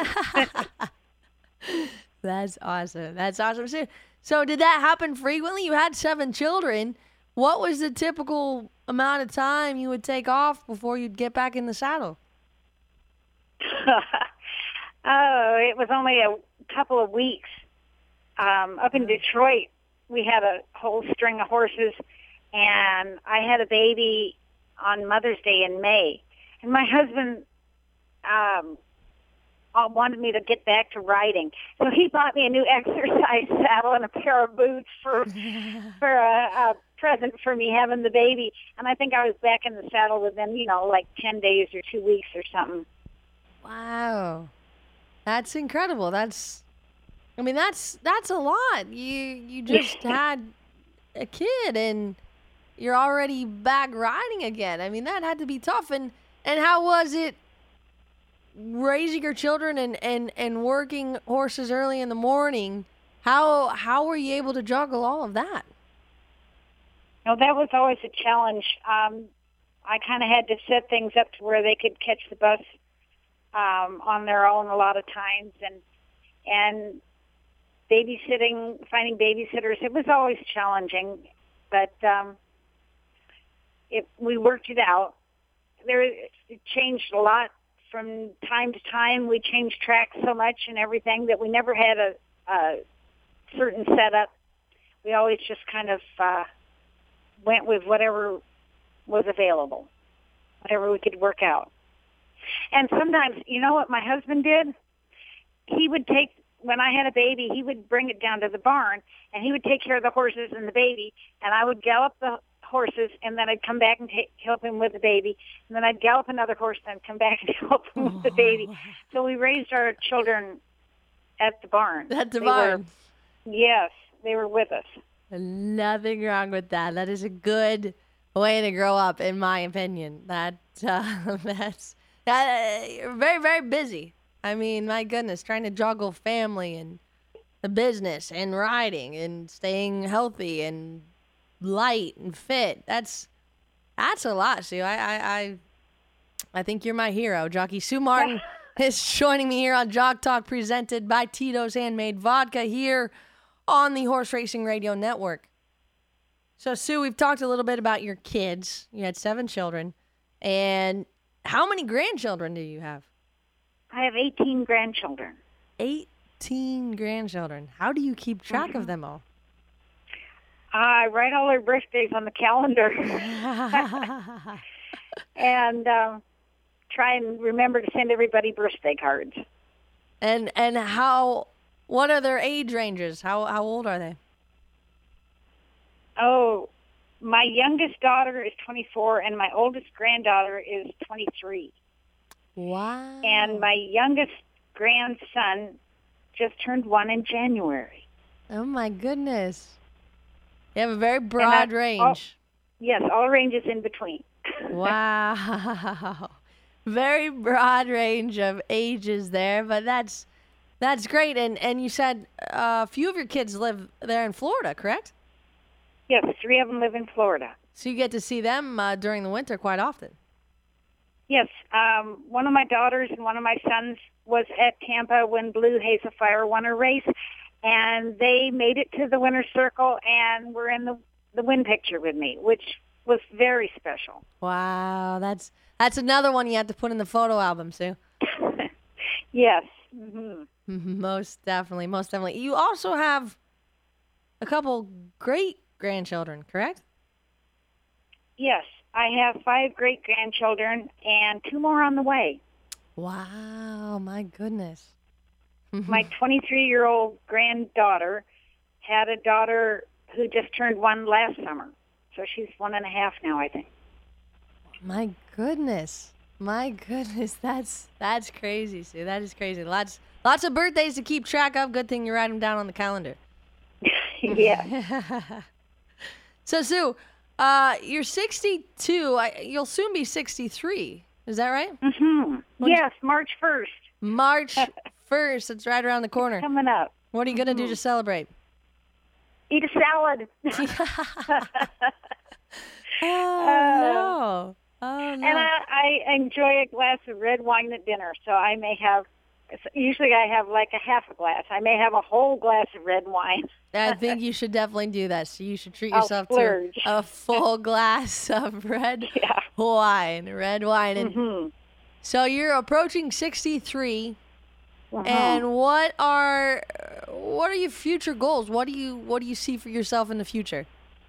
That's awesome. That's awesome. So, so did that happen frequently? You had seven children. What was the typical amount of time you would take off before you'd get back in the saddle? Oh, it was only a couple of weeks. Um, up in Detroit, we had a whole string of horses, and I had a baby on Mother's Day in May. And my husband um, wanted me to get back to riding. So he bought me a new exercise saddle and a pair of boots for for a, a present for me having the baby. And I think I was back in the saddle within, you know, like ten days or two weeks or something. Wow. That's incredible. That's, I mean, that's that's a lot. You you just had a kid and you're already back riding again. I mean, that had to be tough. And, and how was it raising your children and, and, and working horses early in the morning? How how were you able to juggle all of that? No, that was always a challenge. Um, I kind of had to set things up to where they could catch the bus um, on their own a lot of times, and and babysitting, finding babysitters. It was always challenging, but um, it, we worked it out. There, it changed a lot from time to time. We changed tracks so much and everything that we never had a, a certain setup. We always just kind of uh, went with whatever was available, whatever we could work out. And sometimes, you know what my husband did? He would take, when I had a baby, he would bring it down to the barn, and he would take care of the horses and the baby, and I would gallop the horses, and then I'd come back and ta- help him with the baby, and then I'd gallop another horse, and then come back and help him with the baby. So we raised our children at the barn. At the they barn. Were, yes, they were with us. Nothing wrong with that. That is a good way to grow up, in my opinion. That uh, that's that, uh, very, very busy. I mean, my goodness, trying to juggle family and the business and riding and staying healthy and light and fit. That's that's a lot, Sue. I I I, I think you're my hero. Jockey Sue Martin is joining me here on Jock Talk, presented by Tito's Handmade Vodka here on the Horse Racing Radio Network. So, Sue, we've talked a little bit about your kids. You had seven children. And how many grandchildren do you have? I have eighteen grandchildren. eighteen grandchildren. How do you keep track mm-hmm. of them all? I write all their birthdays on the calendar. and um, try and remember to send everybody birthday cards. And and how... What are their age ranges? How how old are they? Oh, my youngest daughter is twenty-four, and my oldest granddaughter is twenty-three. Wow. And my youngest grandson just turned one in January. Oh, my goodness. You have a very broad I, range. All, yes, all ranges in between. Wow. Very broad range of ages there, but that's that's great. And and you said uh, a few of your kids live there in Florida, correct? Yes, three of them live in Florida. So you get to see them uh, during the winter quite often. Yes, um, one of my daughters and one of my sons was at Tampa when Blue Hazel Fire won a race, and they made it to the winner's circle and were in the, the win picture with me, which was very special. Wow, that's that's another one you have to put in the photo album, Sue. Yes. Mm-hmm. Most definitely, most definitely. You also have a couple great grandchildren, correct? Yes, I have five great-grandchildren and two more on the way. Wow, my goodness. My twenty-three-year-old granddaughter had a daughter who just turned one last summer. So she's one and a half now, I think. My goodness. My goodness. That's that's crazy, Sue. That is crazy. Lots lots of birthdays to keep track of. Good thing you write them down on the calendar. Yeah. So, Sue, uh, you're sixty-two. I, you'll soon be sixty-three. Is that right? Mm-hmm. Yes, March first. March first. It's right around the corner. Coming up. What are you going to mm-hmm. do to celebrate? Eat a salad. oh, no. Oh, no. And I, I enjoy a glass of red wine at dinner, so I may have, usually I have like a half a glass. I may have a whole glass of red wine. I think you should definitely do that. So you should treat I'll yourself splurge. to a full glass of red yeah. wine. Red wine. And mm-hmm. So you're approaching sixty-three. Uh-huh. And what are what are your future goals? What do you what do you see for yourself in the future?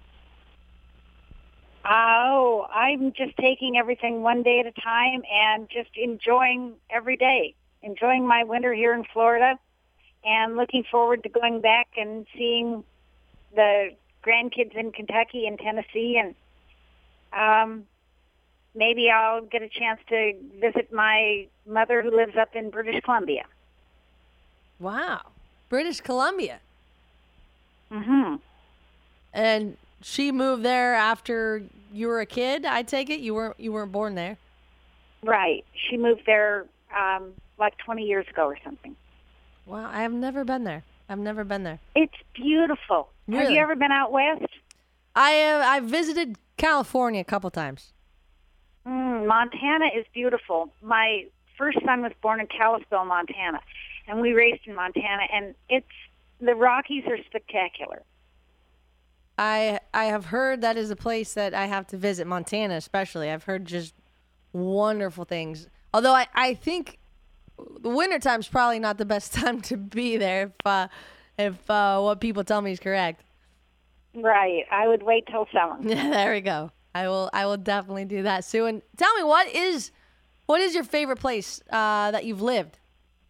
Oh, I'm just taking everything one day at a time and just enjoying every day. Enjoying my winter here in Florida and looking forward to going back and seeing the grandkids in Kentucky and Tennessee, and um, maybe I'll get a chance to visit my mother who lives up in British Columbia. Wow. British Columbia. Mm-hmm. And she moved there after you were a kid, I take it? You weren't you weren't born there? Right. She moved there um, like twenty years ago or something. Wow, I have never been there. I've never been there. It's beautiful. Really? Have you ever been out west? I have. I visited California a couple times. Mm, Montana is beautiful. My first son was born in Kalispell, Montana, and we raced in Montana, and it's the Rockies are spectacular. I I have heard that is a place that I have to visit, Montana especially. I've heard just wonderful things. Although I, I think the wintertime's probably not the best time to be there if, uh, if uh, what people tell me is correct. Right. I would wait till summer. Yeah, there we go. I will I will definitely do that, Sue. And tell me, what is what is your favorite place uh, that you've lived?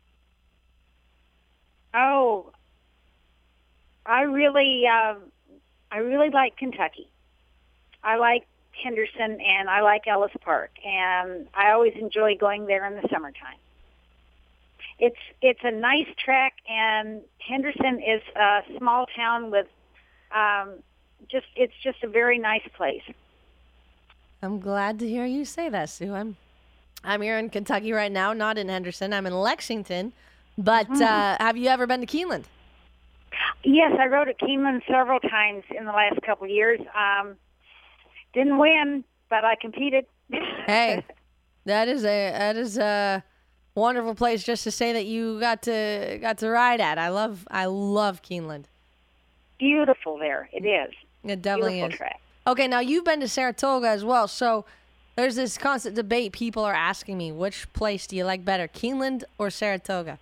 Oh, I really, uh, I really like Kentucky. I like Henderson, and I like Ellis Park, and I always enjoy going there in the summertime. It's it's a nice track, and Henderson is a small town with um, just it's just a very nice place. I'm glad to hear you say that, Sue. I'm I'm here in Kentucky right now, not in Henderson. I'm in Lexington. But Mm. uh, have you ever been to Keeneland? Yes, I rode at Keeneland several times in the last couple of years. Um, didn't win, but I competed. Hey, that is a that is a wonderful place just to say that you got to got to ride at. I love I love Keeneland. Beautiful there. It is. It definitely Beautiful is. track. Okay, now you've been to Saratoga as well, so there's this constant debate. People are asking me, which place do you like better, Keeneland or Saratoga?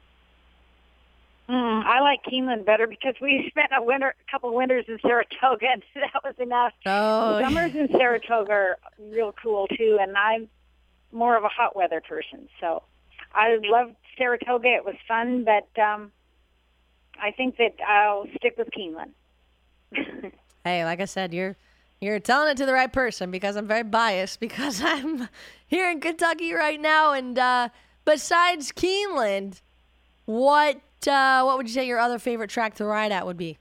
Mm, I like Keeneland better because we spent a winter, a couple winters in Saratoga, and that was enough. Oh, Summers in Saratoga are real cool too, and I'm more of a hot weather person, so I loved Saratoga. It was fun, but um, I think that I'll stick with Keeneland. Hey, like I said, you're You're telling it to the right person because I'm very biased because I'm here in Kentucky right now. And uh, besides Keeneland, what uh, what would you say your other favorite track to ride at would be?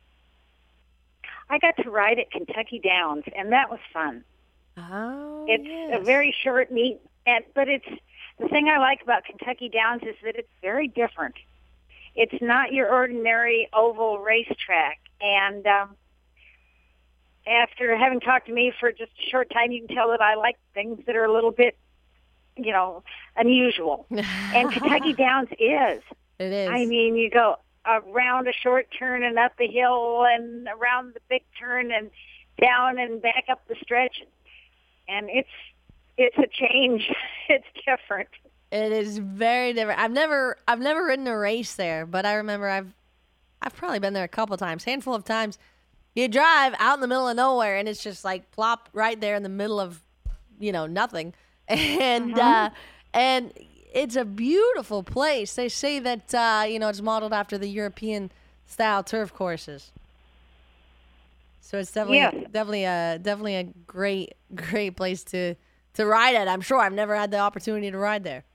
I got to ride at Kentucky Downs, and that was fun. Oh, It's yes. a very short meet, and but it's the thing I like about Kentucky Downs is that it's very different. It's not your ordinary oval racetrack, and um, after having talked to me for just a short time, you can tell that I like things that are a little bit, you know, unusual. And Kentucky Downs is. It is. I mean, you go around a short turn and up the hill and around the big turn and down and back up the stretch. And it's it's a change. It's different. It is very different. I've never I've never ridden a race there, but I remember I've I've probably been there a couple times, handful of times. You drive out in the middle of nowhere, and it's just like plop right there in the middle of, you know, nothing, and Mm-hmm. uh, and it's a beautiful place. They say that uh, you know it's modeled after the European style turf courses. So it's definitely Yes. definitely a definitely a great great place to to ride at. I'm sure I've never had the opportunity to ride there.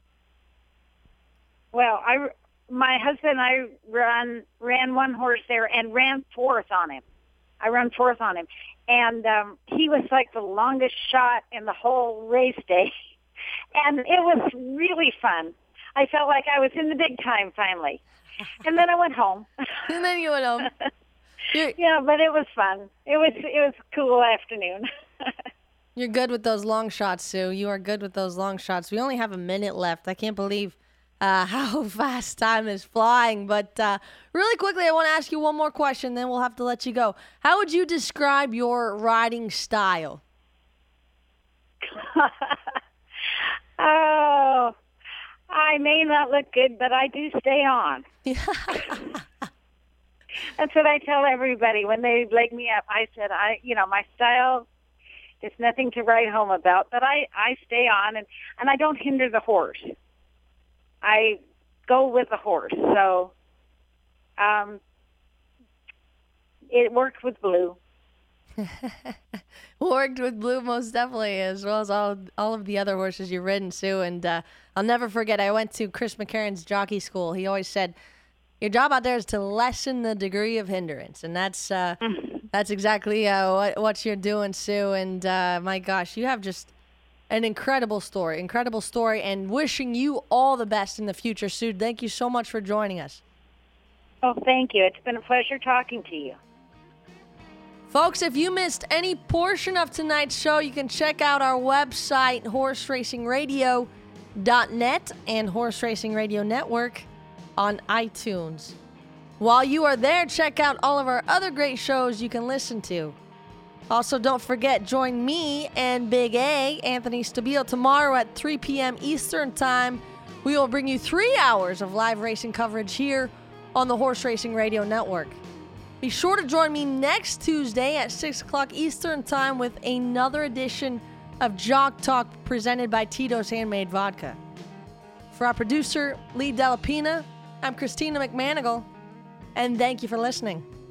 Well, I my husband and I run ran one horse there and ran fourth on him. I ran fourth on him, and um, he was like the longest shot in the whole race day, and it was really fun. I felt like I was in the big time finally, and then I went home. And then you went home. You're, Yeah, but it was fun. It was it was a cool afternoon. you're good with those long shots, Sue. You are good with those long shots. We only have a minute left. I can't believe uh, how fast time is flying. But uh, really quickly, I want to ask you one more question, then we'll have to let you go. How would you describe your riding style? Oh, I may not look good, but I do stay on. That's what I tell everybody when they leg me up. I said, I, you know, my style is nothing to write home about, but I, I stay on and, and I don't hinder the horse. I go with the horse. So um, it worked with Blue. Worked with Blue most definitely, as well as all all of the other horses you've ridden, Sue. And uh, I'll never forget, I went to Chris McCarron's jockey school. He always said, your job out there is to lessen the degree of hindrance. And that's uh, that's exactly uh, what, what you're doing, Sue. And uh, my gosh, you have just an incredible story, incredible story, and wishing you all the best in the future, Sue. Thank you so much for joining us. Oh, thank you. It's been a pleasure talking to you. Folks, if you missed any portion of tonight's show, you can check out our website, horse racing radio dot net and Horse Racing Radio Network on iTunes. While you are there, check out all of our other great shows you can listen to. Also, don't forget, join me and Big A, Anthony Stabile, tomorrow at three p.m. Eastern Time. We will bring you three hours of live racing coverage here on the Horse Racing Radio Network. Be sure to join me next Tuesday at six o'clock Eastern Time with another edition of Jock Talk presented by Tito's Handmade Vodka. For our producer, Lee Delapina, I'm Christina McManigal, and thank you for listening.